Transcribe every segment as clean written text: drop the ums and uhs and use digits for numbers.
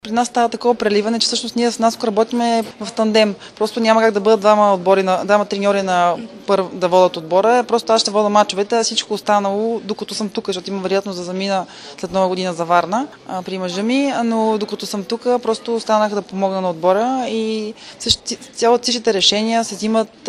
При нас става такова преливане, че всъщност ние с Наско работиме в тандем. Просто няма как да бъдат двама треньори да водят отбора. Просто аз ще вода мачовете, а всичко останало, докато съм тук, защото има вероятност да замина след Нова година за Варна при мъжа ми, но докато съм тук, просто останах да помогна на отбора и всичките решения се взимат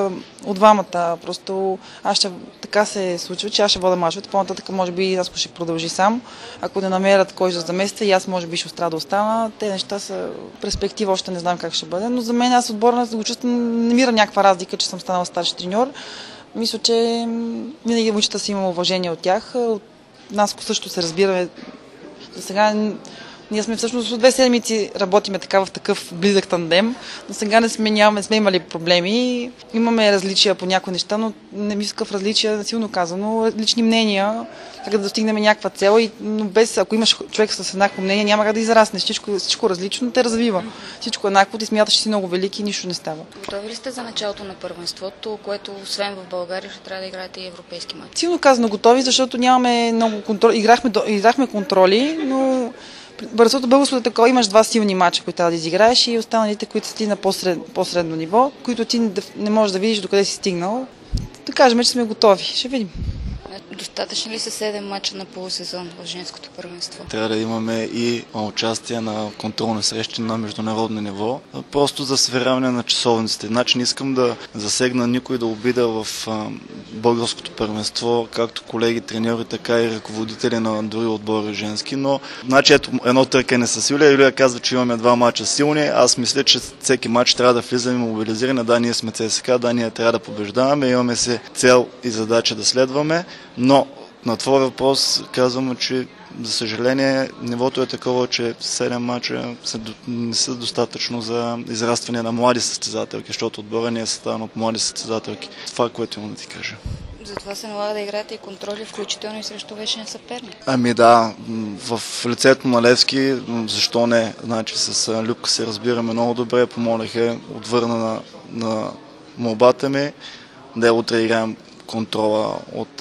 от двамата. Просто така се случва, че аз ще вода мачовете. По-нататък може би Наско ще продължи сам. Ако не намерят кой да замести, и аз може би ще остана да остана. Те неща са перспектива, още не знам как ще бъде, но за мен аз отбора го чувствам, намирам някаква разлика, че съм станала старши треньор. Мисля, че винаги момичета си има уважение от тях. От нас също се разбираме. За сега ние сме всъщност от 2 седмици работиме така в такъв близък тандем, но сега не сме имали проблеми. Имаме различия по някои неща, но не мисля в различия, силно казано, лични мнения, как да достигнем някаква цел, но ако имаш човек с еднакво мнение, няма как да израснеш. Всичко различно те развива. Всичко еднакво, ти смяташ, че си много велики и нищо не става. Готови ли сте за началото на първенството, което освен в България ще трябва да играете и европейски мач? Силно казано готови, защото нямаме много контроли. Играхме контроли, но бързото българското е такова, имаш 2 силни мача, които трябва да изиграеш и останалите, които са ти на по-средно ниво, които ти не можеш да видиш докъде си стигнал. Да кажем, че сме готови. Ще видим. Достатъчно ли са 7 мача на полусезон в женското първенство? Трябва да имаме и участие на контролни срещи на международно ниво, просто за сверяване на часовниците. Значи не искам да засегна никой, да обида в българското първенство, както колеги, треньори, така и ръководители на други отбори женски, но значи ето едно търкане с Юлия казва, че имаме 2 мача силни. Аз мисля, че всеки мач трябва да влизаме мобилизирани. Да, ние сме ЦСКА, да, ние трябва да побеждаваме, имаме се цел и задача да следваме. Но на твой въпрос казвам, че за съжаление нивото е такова, че 7 мача не са достатъчно за израстване на млади състезателки, защото отбора не е съставен от млади състезателки. Това, което имам да ти кажа. Затова се налага да играете и контроли, включително и срещу вечен съперник. Ами да, в лицето на Левски, защо не? Значи с Любка се разбираме много добре, помолих отвърна на молбата ми, да утре играем контрола от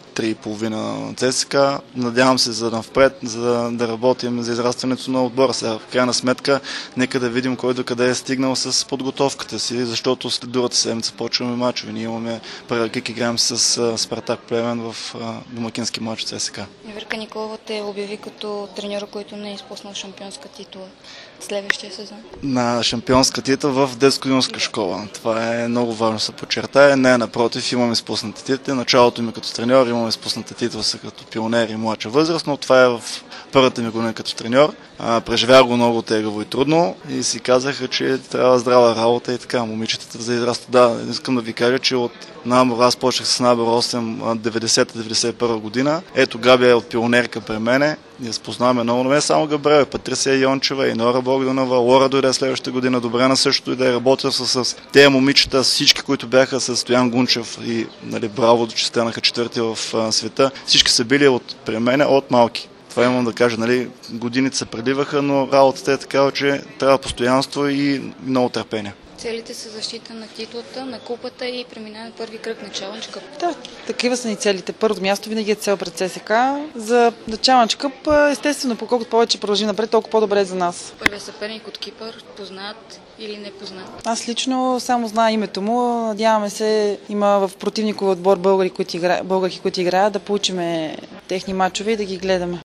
3,5 на ЦСКА. Надявам се за напред, за да работим за израстването на отбора. Сега, в крайна сметка, нека да видим кой докъде е стигнал с подготовката си, защото след другата седмица почваме мачове. Ние имаме как играем с Спартак Плевен в домакински мач ЦСКА. Иверка Николова те обяви като треньора, който не е изпуснал шампионска титула следващия сезон. На шампионска титла в детско-юношеска школа. Това е много важно да се подчертае. Не, напротив, имаме изпуснати титли. Началото ми като треньор, имаме изпусната титла като пионер и младша възраст, но това е в първата ми година като треньор. Преживях го много тегаво и трудно и си казаха, че трябва здрава работа и така. Момичетата за израста. Да, искам да ви кажа, че от набор, аз почнах с набор 8 90-91 година. Ето Габи е от пионерка при мене. Ние спознаваме много, но не само Габриел, Патрисия Йончева, и Нора Богданова, Лора дойде следващата година, Добрена също дойде, работил с тези момичета, всички, които бяха с Стоян Гунчев и браво, че станаха 4-ти в света. Всички са били при мене от малки. Това имам да кажа, годините се преливаха, но работата е такава, че трябва постоянство и много търпение. Целите са защита на титлата, на купата и преминаване първи кръг на Чалъндж Къп. Да, такива са ни целите. Първото място винаги е цел пред ЦСКА. За Чалъндж Къп, естествено, колкото повече продължи напред, толкова по-добре е за нас. Първият съперник от Кипър, познат или не познат? Аз лично само знае името му. Надяваме се, има в противниковия отбор българи, които играят, да получим техни мачове и да ги гледаме.